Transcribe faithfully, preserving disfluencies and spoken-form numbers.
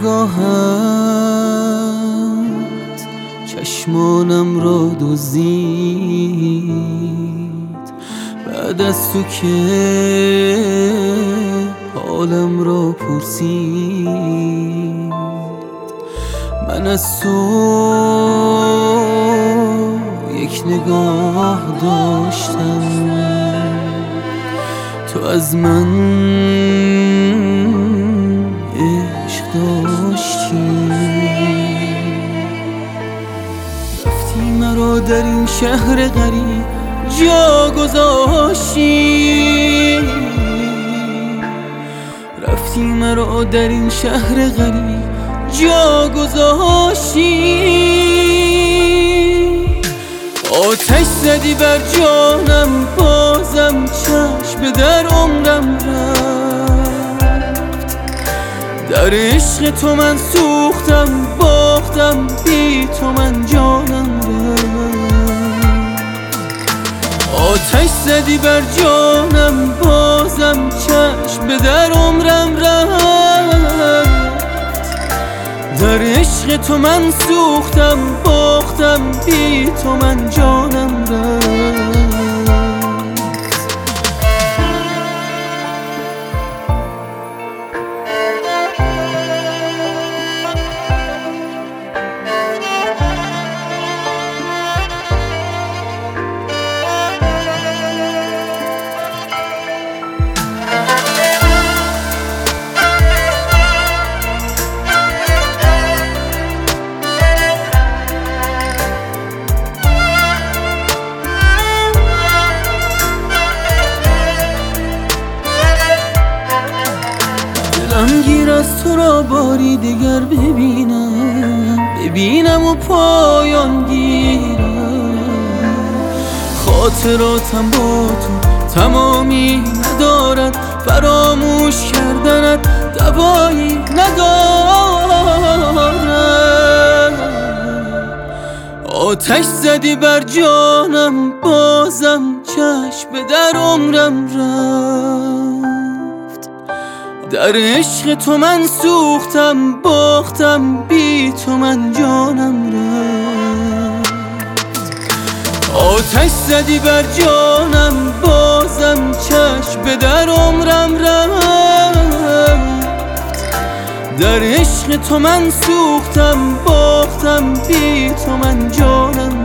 نگاهت چشمانم را دزدید، بعد از تو که حالم را پرسید. من از تو یک نگاه داشتم، تو از من عشق داشتی. رفتی مرا در این شهر غریب جا گذاشتی، رفتی مرا در این شهر غریب جا گذاشتی. آتش زدی بر جانم، بازم چشم در عمرم رفت. در عشق تو من سوختم، باختم، بی تو من جانم رفت. آتش زدی بر جانم، بازم چشم در عمرم رفت. در عشق تو من سوختم، باختم، بی تو من جانم رفت. دلم گیر از تو را باری دگر ببینم، ببینم و پایان گیرم. خاطراتم با تو تمامی ندارد، فراموش کردنت دوایی ندارد. آتش زدی بر جانم، بازم چشم در عمرم رفت. در عشق تو من سوختم، باختم، بی تو من جانم رفت. آتش زدی بر جانم، بازم چشم در عمرم رفت. در عشق تو من سوختم، باختم، بی تو من جانم رفت.